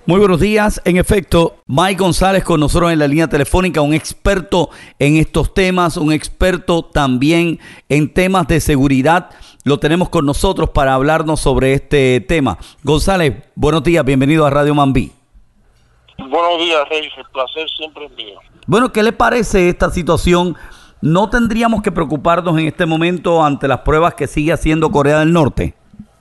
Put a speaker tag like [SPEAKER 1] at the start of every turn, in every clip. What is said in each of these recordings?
[SPEAKER 1] Muy buenos días. En efecto, Mike González con nosotros en la línea telefónica, un experto en estos temas, un experto también en temas de seguridad. Lo tenemos con nosotros para hablarnos sobre este tema. González, buenos días, bienvenido a Radio Mambí.
[SPEAKER 2] Buenos días, Reyes, el placer siempre es mío.
[SPEAKER 1] Bueno, ¿qué le parece esta situación? ¿No tendríamos que preocuparnos en este momento ante las pruebas que sigue haciendo Corea del Norte?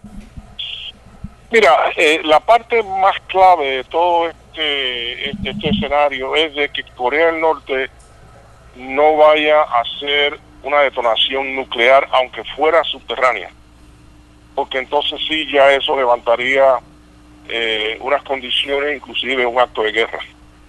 [SPEAKER 2] Mira, la parte más clave de todo este escenario es de que Corea del Norte no vaya a hacer una detonación nuclear, aunque fuera subterránea, porque entonces sí ya eso levantaría unas condiciones, inclusive un acto de guerra.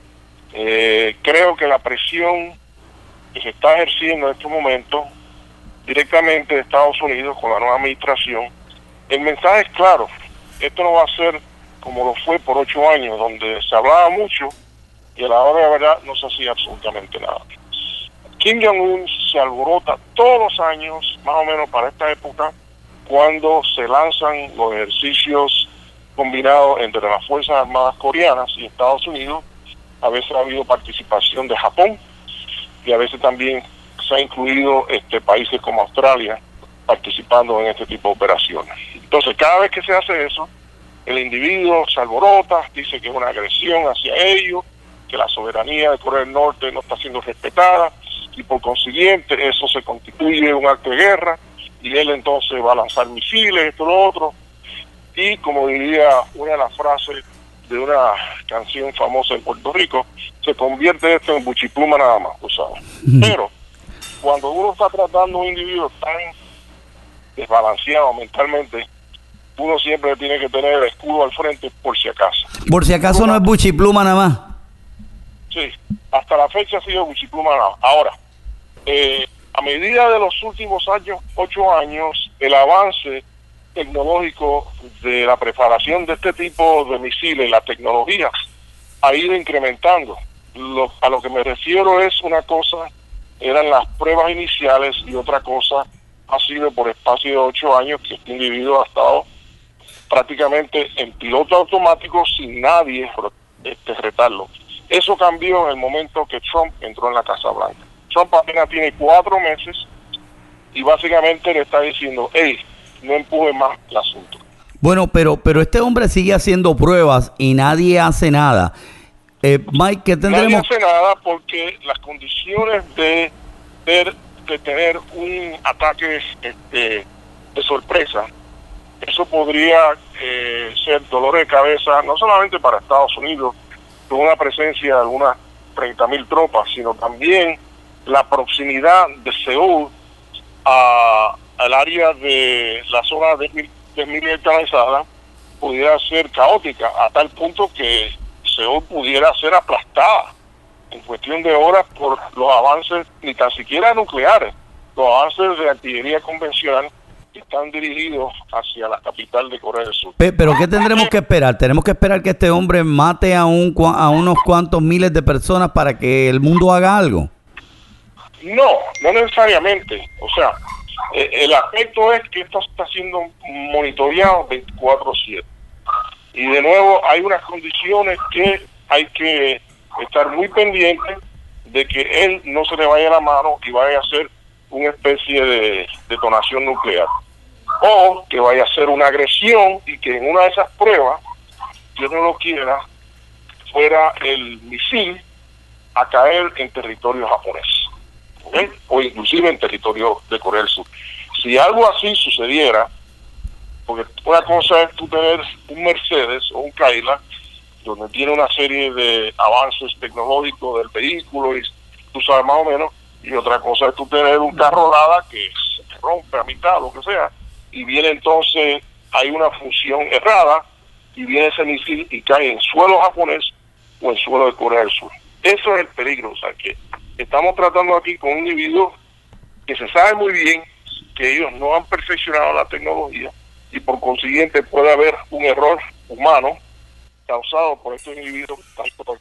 [SPEAKER 2] Creo que la presión que se está ejerciendo en estos momentos directamente de Estados Unidos con la nueva administración, el mensaje es claro. Esto no va a ser como lo fue por 8 años, donde se hablaba mucho y a la hora de verdad no se hacía absolutamente nada. Kim Jong-un se alborota todos los años, más o menos para esta época, cuando se lanzan los ejercicios combinados entre las Fuerzas Armadas coreanas y Estados Unidos. A veces ha habido participación de Japón y a veces también se ha incluido países como Australia participando en este tipo de operaciones. Entonces, cada vez que se hace eso, el individuo se alborota, dice que es una agresión hacia ellos, que la soberanía de Corea del Norte no está siendo respetada, y por consiguiente eso se constituye un acto de guerra, y él entonces va a lanzar misiles, esto, lo otro, y como diría una de las frases de una canción famosa en Puerto Rico, se convierte esto en buchipluma nada más, tú sabes. Pero, cuando uno está tratando a un individuo tan desbalanceado mentalmente, uno siempre tiene que tener el escudo al frente por si acaso.
[SPEAKER 1] Por si acaso no es buchipluma nada más.
[SPEAKER 2] Sí, hasta la fecha ha sido buchipluma nada más. Ahora, a medida de los últimos años, 8 años, el avance tecnológico de la preparación de este tipo de misiles, la tecnología, ha ido incrementando. A lo que me refiero es una cosa, eran las pruebas iniciales, y otra cosa ha sido por espacio de 8 años que este individuo ha estado prácticamente en piloto automático sin nadie retarlo. Eso cambió en el momento que Trump entró en la Casa Blanca. Trump apenas tiene 4 meses y básicamente le está diciendo, hey, no empuje más el asunto.
[SPEAKER 1] Bueno, pero este hombre sigue haciendo pruebas y nadie hace nada. Mike, ¿qué tendremos?
[SPEAKER 2] Nadie hace nada porque las condiciones de tener un ataque de sorpresa, eso podría ser dolor de cabeza, no solamente para Estados Unidos, con una presencia de algunas 30,000 tropas, sino también la proximidad de Seúl al área de la zona desmilitarizada pudiera ser caótica, a tal punto que Seúl pudiera ser aplastada en cuestión de horas por los avances, ni tan siquiera nucleares, los avances de artillería convencional que están dirigidos hacia la capital de Corea del Sur.
[SPEAKER 1] Pero ¿qué tendremos que esperar? ¿Tenemos que esperar que este hombre mate a unos cuantos miles de personas para que el mundo haga algo?
[SPEAKER 2] No necesariamente. O sea, el aspecto es que esto está siendo monitoreado 24/7. Y de nuevo hay unas condiciones que hay que estar muy pendiente de que él no se le vaya la mano y vaya a hacer una especie de detonación nuclear, o que vaya a ser una agresión y que en una de esas pruebas, Dios no lo quiera, fuera el misil a caer en territorio japonés, ¿okay? O inclusive en territorio de Corea del Sur. Si algo así sucediera, porque una cosa es tú tener un Mercedes o un Cadillac donde tiene una serie de avances tecnológicos del vehículo y tú sabes más o menos, y otra cosa es tú tener un carro Lada que se rompe a mitad, lo que sea, y viene entonces, hay una función errada y viene ese misil y cae en suelo japonés o en suelo de Corea del Sur. Eso es el peligro. O sea, que estamos tratando aquí con un individuo que se sabe muy bien que ellos no han perfeccionado la tecnología y por consiguiente puede haber un error humano causado por estos individuos que están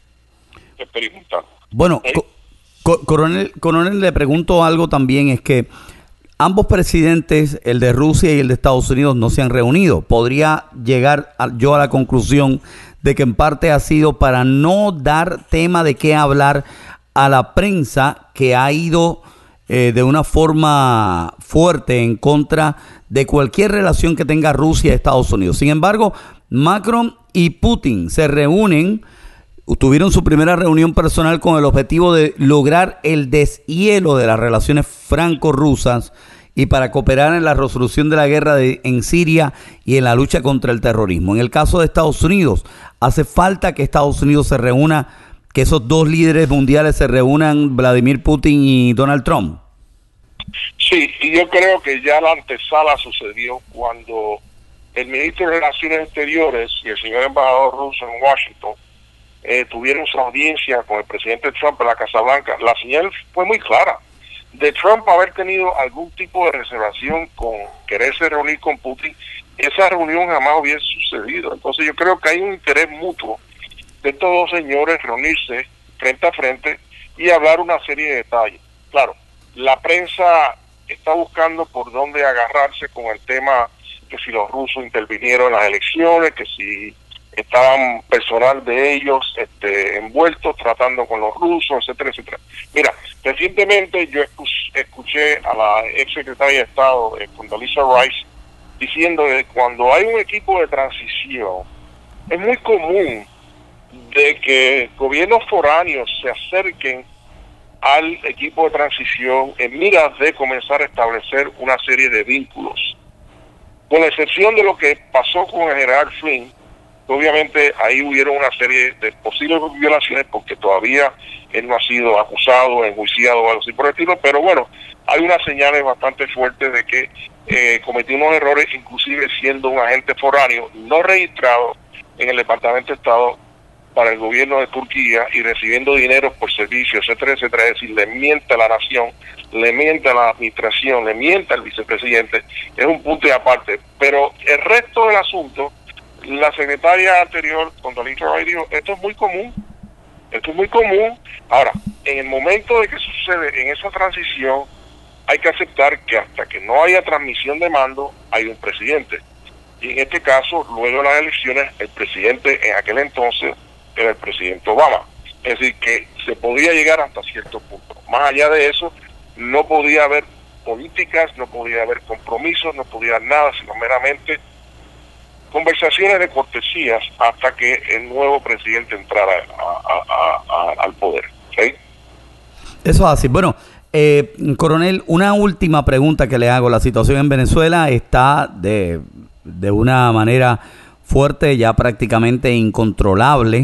[SPEAKER 2] experimentando.
[SPEAKER 1] Bueno, coronel, le pregunto algo también, es que ambos presidentes, el de Rusia y el de Estados Unidos, no se han reunido. Podría llegar yo a la conclusión de que en parte ha sido para no dar tema de qué hablar a la prensa que ha ido de una forma fuerte en contra de cualquier relación que tenga Rusia y Estados Unidos. Sin embargo, Macron y Putin se reúnen, tuvieron su primera reunión personal con el objetivo de lograr el deshielo de las relaciones franco-rusas y para cooperar en la resolución de la guerra en Siria y en la lucha contra el terrorismo. En el caso de Estados Unidos, hace falta que Estados Unidos se reúna, que esos dos líderes mundiales se reúnan, Vladimir Putin y Donald Trump.
[SPEAKER 2] Sí, y yo creo que ya la antesala sucedió cuando el ministro de Relaciones Exteriores y el señor embajador ruso en Washington tuvieron su audiencia con el presidente Trump en la Casa Blanca. La señal fue muy clara. De Trump haber tenido algún tipo de reservación con quererse reunir con Putin, esa reunión jamás hubiese sucedido. Entonces yo creo que hay un interés mutuo de estos dos señores reunirse frente a frente y hablar una serie de detalles. Claro, la prensa está buscando por dónde agarrarse con el tema que si los rusos intervinieron en las elecciones, que si estaban personal de ellos envueltos tratando con los rusos, etcétera, etcétera. Mira, recientemente yo escuché a la ex secretaria de Estado, Condoleezza Rice, diciendo que cuando hay un equipo de transición, es muy común de que gobiernos foráneos se acerquen al equipo de transición en miras de comenzar a establecer una serie de vínculos. Con la excepción de lo que pasó con el general Flynn, obviamente ahí hubieron una serie de posibles violaciones porque todavía él no ha sido acusado, enjuiciado o algo así por el estilo, pero bueno, hay unas señales bastante fuertes de que cometió unos errores, inclusive siendo un agente foráneo no registrado en el Departamento de Estado para el gobierno de Turquía y recibiendo dinero por servicios, etcétera, etcétera. Es decir, le miente a la nación, le miente a la administración, le miente al vicepresidente. Es un punto y aparte. Pero el resto del asunto, la secretaria anterior, Condoleezza Rice, dijo, esto es muy común. Esto es muy común. Ahora, en el momento de que sucede en esa transición, hay que aceptar que hasta que no haya transmisión de mando, hay un presidente. Y en este caso, luego de las elecciones, el presidente en aquel entonces era el presidente Obama. Es decir, que se podía llegar hasta cierto punto. Más allá de eso, no podía haber políticas, no podía haber compromisos, no podía haber nada, sino meramente conversaciones de cortesías hasta que el nuevo presidente entrara al poder. ¿Sí?
[SPEAKER 1] Eso es así. Bueno, coronel, una última pregunta que le hago. La situación en Venezuela está de una manera fuerte, ya prácticamente incontrolable,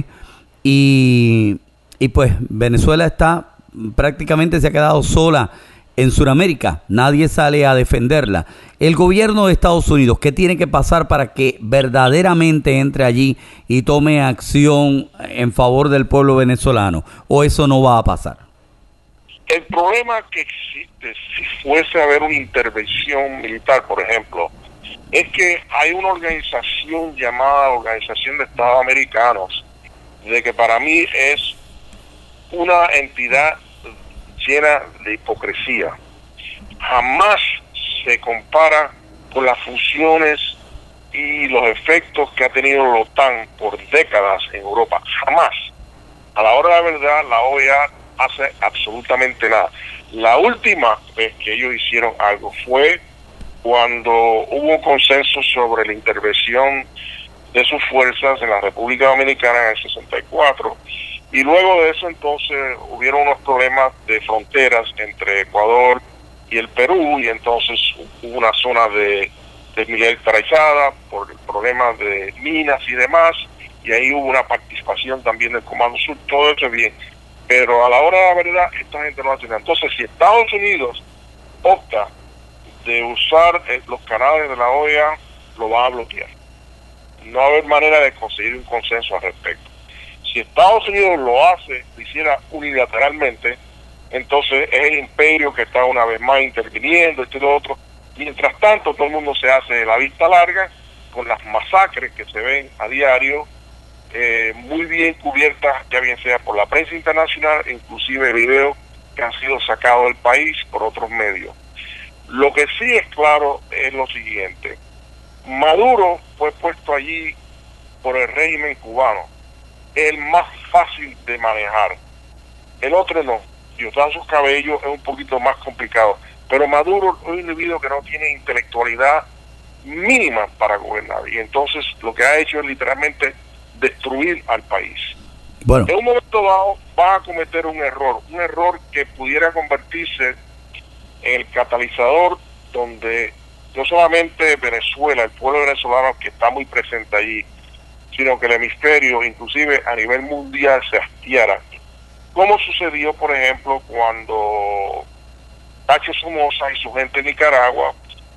[SPEAKER 1] y pues Venezuela está prácticamente, se ha quedado sola en Sudamérica, nadie sale a defenderla. El gobierno de Estados Unidos, ¿qué tiene que pasar para que verdaderamente entre allí y tome acción en favor del pueblo venezolano? ¿O eso no va a pasar?
[SPEAKER 2] El problema que existe, si fuese a haber una intervención militar, por ejemplo, es que hay una organización llamada Organización de Estados Americanos, de que para mí es una entidad llena de hipocresía. Jamás se compara con las funciones y los efectos que ha tenido la OTAN por décadas en Europa. Jamás. A la hora de la verdad, la OEA hace absolutamente nada. La última vez que ellos hicieron algo fue cuando hubo un consenso sobre la intervención de sus fuerzas en la República Dominicana en el 64, y luego de eso entonces hubieron unos problemas de fronteras entre Ecuador y el Perú, y entonces hubo una zona desmilitarizada por el problema de minas y demás, y ahí hubo una participación también del Comando Sur. Todo eso es bien, pero a la hora de la verdad esta gente no hace nada. Entonces, si Estados Unidos opta de usar los canales de la OEA, lo va a bloquear. No va a haber manera de conseguir un consenso al respecto. Si Estados Unidos lo hace, lo hiciera unilateralmente, entonces es el imperio que está una vez más interviniendo, esto y lo otro. Mientras tanto, todo el mundo se hace la vista larga con las masacres que se ven a diario, muy bien cubiertas, ya bien sea por la prensa internacional, inclusive videos que han sido sacados del país por otros medios. Lo que sí es claro es lo siguiente: Maduro fue puesto allí por el régimen cubano, el más fácil de manejar. El otro no. Diosdado Cabello es un poquito más complicado, pero Maduro es un individuo que no tiene intelectualidad mínima para gobernar, y entonces lo que ha hecho es literalmente destruir al país.
[SPEAKER 1] Bueno,
[SPEAKER 2] En un momento dado va a cometer un error que pudiera convertirse en el catalizador donde no solamente Venezuela, el pueblo venezolano que está muy presente allí, sino que el hemisferio, inclusive a nivel mundial, se hastiara, como sucedió, por ejemplo, cuando Tacho Somoza y su gente en Nicaragua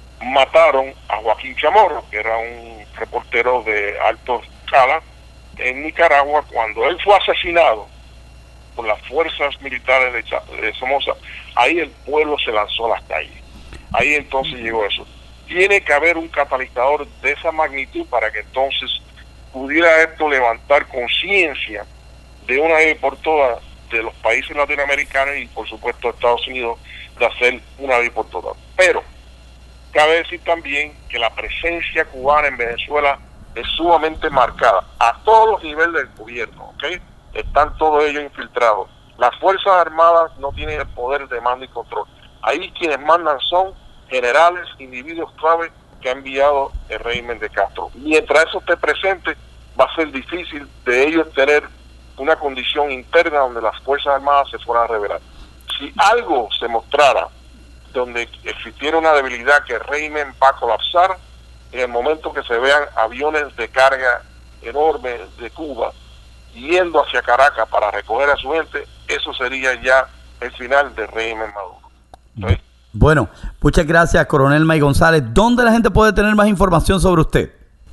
[SPEAKER 2] mataron a Joaquín Chamorro, que era un reportero de alta escala en Nicaragua. Cuando él fue asesinado por las fuerzas militares de Somoza, ahí el pueblo se lanzó a las calles. Ahí entonces llegó eso. Tiene que haber un catalizador de esa magnitud para que entonces pudiera esto levantar conciencia de una vez por todas de los países latinoamericanos y por supuesto de Estados Unidos, de hacer una vez por todas. Pero cabe decir también que la presencia cubana en Venezuela es sumamente marcada a todos los niveles del gobierno, ¿ok? Están todos ellos infiltrados. Las Fuerzas Armadas no tienen el poder de mando y control. Ahí quienes mandan son generales, individuos clave que ha enviado el régimen de Castro. Mientras eso esté presente, va a ser difícil de ellos tener una condición interna donde las Fuerzas Armadas se fueran a rebelar. Si algo se mostrara donde existiera una debilidad que el régimen va a colapsar, en el momento que se vean aviones de carga enormes de Cuba yendo hacia Caracas para recoger a su gente, eso sería ya el final del régimen Maduro. ¿Sí?
[SPEAKER 1] Bueno, muchas gracias, coronel Mike González. ¿Dónde la gente puede tener más información sobre usted?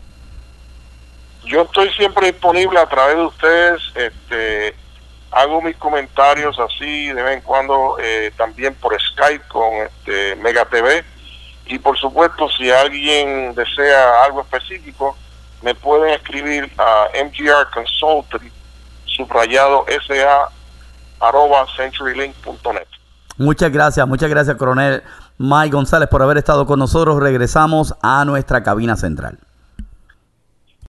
[SPEAKER 2] Yo estoy siempre disponible a través de ustedes. Hago mis comentarios así de vez en cuando, también por Skype con Mega TV. Y por supuesto, si alguien desea algo específico, me pueden escribir a mgrconsulting @centurylink.net.
[SPEAKER 1] Muchas gracias, coronel Mike González, por haber estado con nosotros. Regresamos a nuestra cabina central.